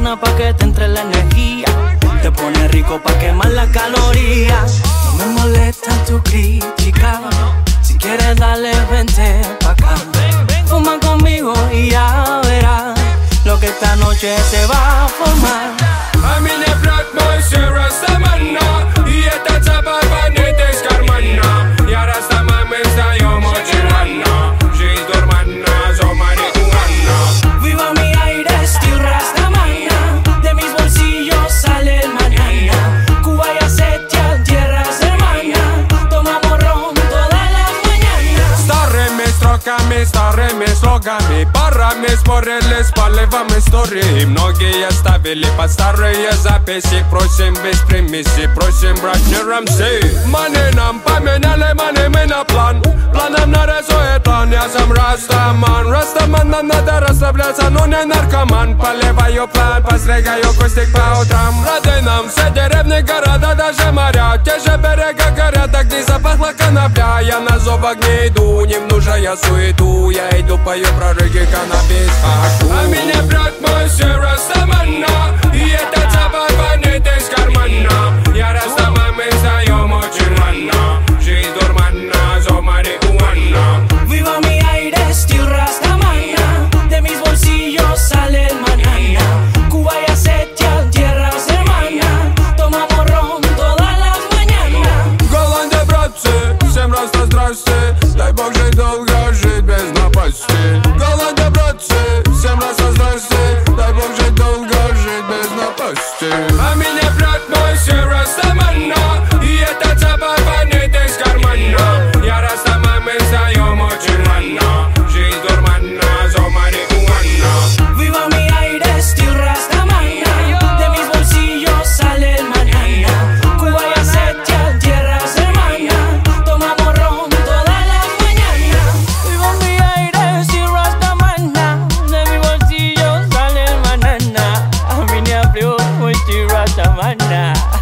mañana pa' que te entre la energía. Te pone rico pa' quemar las calorías. No me molesta tu crítica. Si quieres darle, vente pa' acá. Fuma conmigo y ya verás lo que esta noche se va a formar. A mí le plăc, mă, și Rastamanna. E tața barbanete scarmanna. Iar asta mă mesta eu mă cirana. Și-i dormanna, zomane cu Anna. Viva mi aire, estilo Rastamanna. De mis bolsillos sale el mañana. Cuba y Asetia, tierras hermana. Tomamos ron todas las mañanas. Stareme, strokami, stareme, slogami. Parami, sporele, spalevame story. Многие оставили под старые записи. Просим без примеси, просим брать не рамсы. Маны нам поменяли, маны мы на план. Планом нарисует план, я сам Растаман. Растаман, нам надо расслабляться, но не наркоман. Поливаю план, постригаю кустик по утрам. Рады нам все деревни, города, даже моря. Те же берега горят, так не запахло конопля. Я на зов огня иду, не внушая суету. Я иду, пою про рыги, каннабис, хашу. А меня брат мой, все Растаманна. И это забарбанит из кармана. Я Растаман, мы встаем очень рано. Жизнь дурмана, зов марихуана. Viva mi aire, estilo Rastamanna. De mis bolsillos sale el mañana. Cuba y Asetia, tierras hermana. Tomamos ron todas las mañanas. Голландия, братцы, всем раз здрасте. Дай Бог жить долго, жить без напасти. Голландия, братцы, всем раз здрасте. Дай Бог жить долго, жить без напасти. А меня брат мой, все Растаманна. И это забарбанит из кармана. Я Растаман, мы встаем очень рано. Жизнь дурмана, зов марихуана. Viva mi aire, estilo Rastamanna. De mis bolsillos sale el mañana. Cuba y Asetia, tierras hermana. Tomamos ron todas las mañanas. Viva mi aire, estilo Rastamanna. De mis bolsillos sale el mañana. A mí ni abrió, estilo Rastamanna.